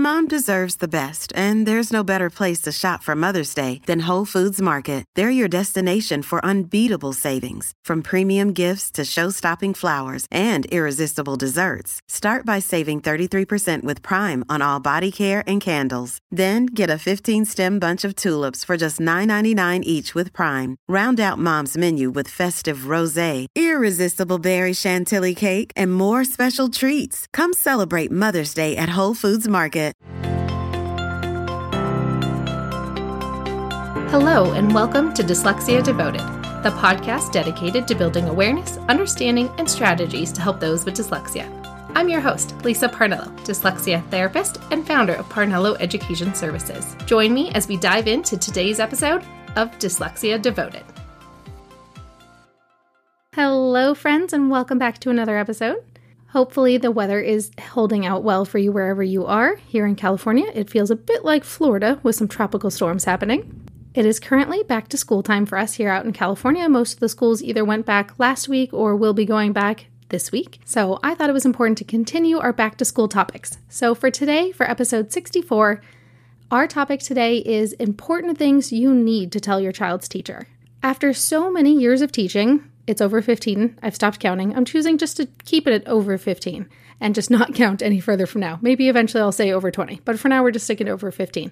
Mom deserves the best, and there's no better place to shop for Mother's Day than Whole Foods Market. They're your destination for unbeatable savings, from premium gifts to show-stopping flowers and irresistible desserts. Start by saving 33% with Prime on all body care and candles. Then get a 15-stem bunch of tulips for just $9.99 each with Prime. Round out Mom's menu with festive rosé, irresistible berry chantilly cake, and more special treats. Come celebrate Mother's Day at Whole Foods Market. Hello, and welcome to Dyslexia Devoted, the podcast dedicated to building awareness, understanding, and strategies to help those with dyslexia. I'm your host, Lisa Parnello, dyslexia therapist and founder of Parnello Education Services. Join me as we dive into today's episode of Dyslexia Devoted. Hello, friends, and welcome back to another episode. Hopefully the weather is holding out well for you wherever you are. Here in California, it feels a bit like Florida with some tropical storms happening. It is currently back to school time for us here out in California. Most of the schools either went back last week or will be going back this week. So I thought it was important to continue our back to school topics. So for today, for episode 64, our topic today is important things you need to tell your child's teacher. After so many years of teaching, it's over 15. I've stopped counting. I'm choosing just to keep it at over 15 and just not count any further from now. Maybe eventually I'll say over 20, but for now we're just sticking to over 15.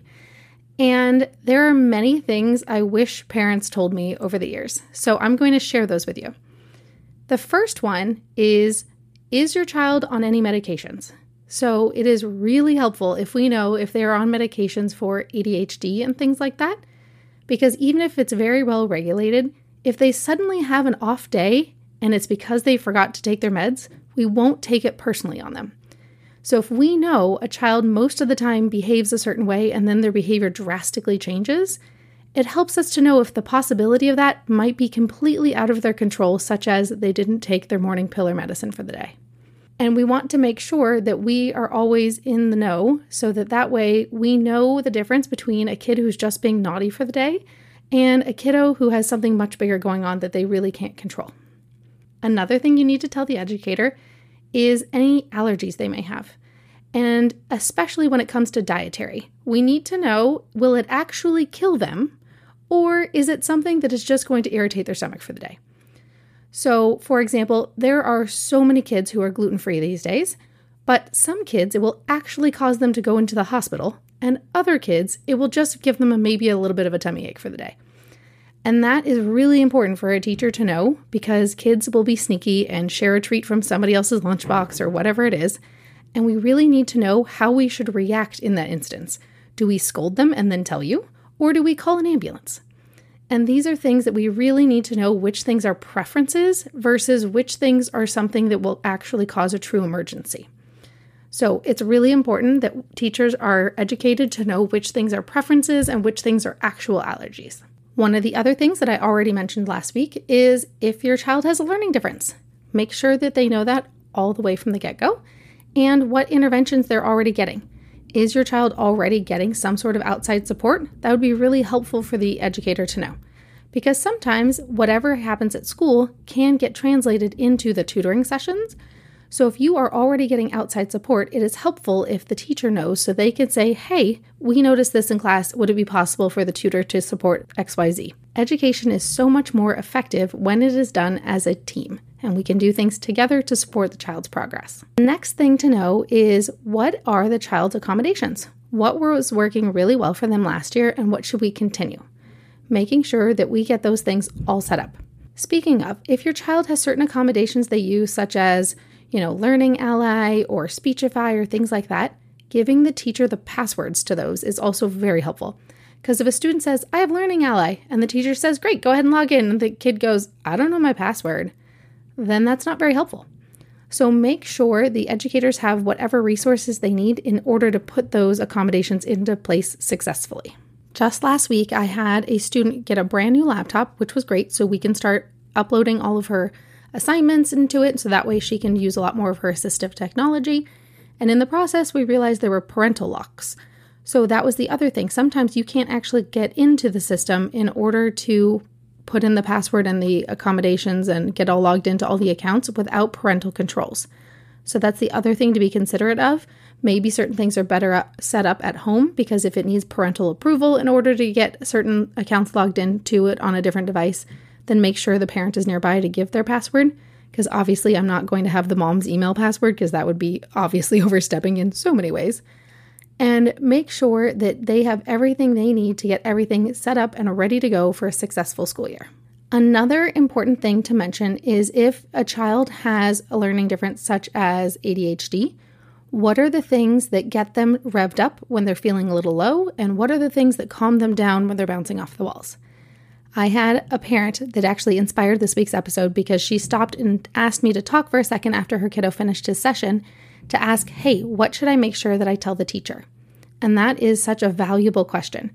And there are many things I wish parents told me over the years. So I'm going to share those with you. The first one is your child on any medications? So it is really helpful if we know if they are on medications for ADHD and things like that, because even if it's very well regulated, if they suddenly have an off day and it's because they forgot to take their meds, we won't take it personally on them. So if we know a child most of the time behaves a certain way and then their behavior drastically changes, it helps us to know if the possibility of that might be completely out of their control, such as they didn't take their morning pill or medicine for the day. And we want to make sure that we are always in the know so that way we know the difference between a kid who's just being naughty for the day and a kiddo who has something much bigger going on that they really can't control. Another thing you need to tell the educator is any allergies they may have. And especially when it comes to dietary, we need to know, will it actually kill them, or is it something that is just going to irritate their stomach for the day? So, for example, there are so many kids who are gluten-free these days, but some kids, it will actually cause them to go into the hospital, and other kids, it will just give them maybe a little bit of a tummy ache for the day. And that is really important for a teacher to know, because kids will be sneaky and share a treat from somebody else's lunchbox or whatever it is, and we really need to know how we should react in that instance. Do we scold them and then tell you, or do we call an ambulance? And these are things that we really need to know which things are preferences versus which things are something that will actually cause a true emergency. So it's really important that teachers are educated to know which things are preferences and which things are actual allergies. One of the other things that I already mentioned last week is if your child has a learning difference, make sure that they know that all the way from the get-go and what interventions they're already getting. Is your child already getting some sort of outside support? That would be really helpful for the educator to know, because sometimes whatever happens at school can get translated into the tutoring sessions. So if you are already getting outside support, it is helpful if the teacher knows so they can say, hey, we noticed this in class. Would it be possible for the tutor to support XYZ? Education is so much more effective when it is done as a team, and we can do things together to support the child's progress. The next thing to know is, what are the child's accommodations? What was working really well for them last year, and what should we continue? Making sure that we get those things all set up. Speaking of, if your child has certain accommodations they use, such as Learning Ally or Speechify or things like that, giving the teacher the passwords to those is also very helpful. Because if a student says, I have Learning Ally, and the teacher says, great, go ahead and log in, and the kid goes, I don't know my password, then that's not very helpful. So make sure the educators have whatever resources they need in order to put those accommodations into place successfully. Just last week, I had a student get a brand new laptop, which was great, so we can start uploading all of her assignments into it, so that way she can use a lot more of her assistive technology. And in the process, we realized there were parental locks. So that was the other thing. Sometimes you can't actually get into the system in order to put in the password and the accommodations and get all logged into all the accounts without parental controls. So that's the other thing to be considerate of. Maybe certain things are better set up at home, because if it needs parental approval in order to get certain accounts logged into it on a different device, then make sure the parent is nearby to give their password. Because obviously I'm not going to have the mom's email password, because that would be obviously overstepping in so many ways. And make sure that they have everything they need to get everything set up and ready to go for a successful school year. Another important thing to mention is if a child has a learning difference such as ADHD, what are the things that get them revved up when they're feeling a little low, and what are the things that calm them down when they're bouncing off the walls? I had a parent that actually inspired this week's episode because she stopped and asked me to talk for a second after her kiddo finished his session to ask, hey, what should I make sure that I tell the teacher? And that is such a valuable question.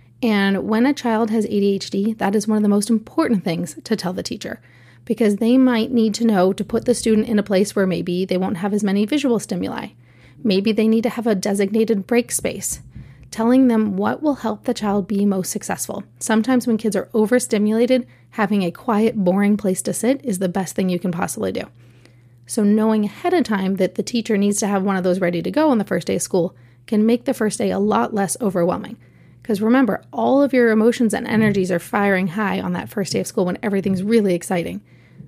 And when a child has ADHD, that is one of the most important things to tell the teacher, because they might need to know to put the student in a place where maybe they won't have as many visual stimuli. Maybe they need to have a designated break space. Telling them what will help the child be most successful. Sometimes when kids are overstimulated, having a quiet, boring place to sit is the best thing you can possibly do. So knowing ahead of time that the teacher needs to have one of those ready to go on the first day of school can make the first day a lot less overwhelming. Because remember, all of your emotions and energies are firing high on that first day of school when everything's really exciting.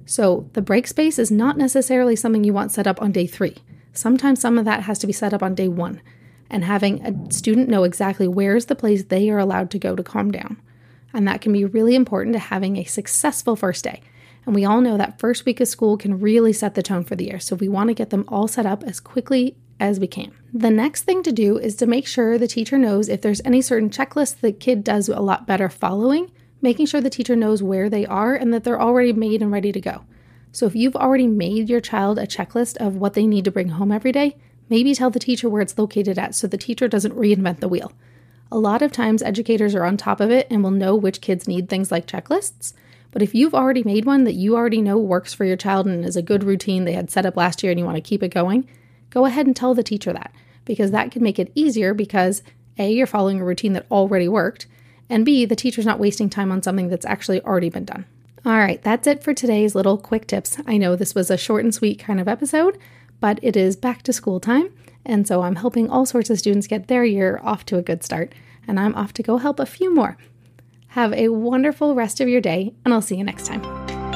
So the break space is not necessarily something you want set up on day 3. Sometimes some of that has to be set up on day 1. And having a student know exactly where's the place they are allowed to go to calm down. And that can be really important to having a successful first day. And we all know that first week of school can really set the tone for the year. So we want to get them all set up as quickly as we can. The next thing to do is to make sure the teacher knows if there's any certain checklist the kid does a lot better following, making sure the teacher knows where they are and that they're already made and ready to go. So if you've already made your child a checklist of what they need to bring home every day, maybe tell the teacher where it's located at so the teacher doesn't reinvent the wheel. A lot of times educators are on top of it and will know which kids need things like checklists. But if you've already made one that you already know works for your child and is a good routine they had set up last year and you want to keep it going, go ahead and tell the teacher that, because that can make it easier because A, you're following a routine that already worked, and B, the teacher's not wasting time on something that's actually already been done. All right, that's it for today's little quick tips. I know this was a short and sweet kind of episode, but it is back to school time, and so I'm helping all sorts of students get their year off to a good start, and I'm off to go help a few more. Have a wonderful rest of your day, and I'll see you next time.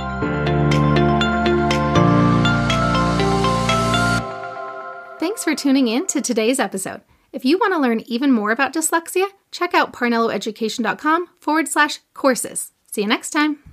Thanks for tuning in to today's episode. If you want to learn even more about dyslexia, check out parnelloeducation.com/courses. See you next time.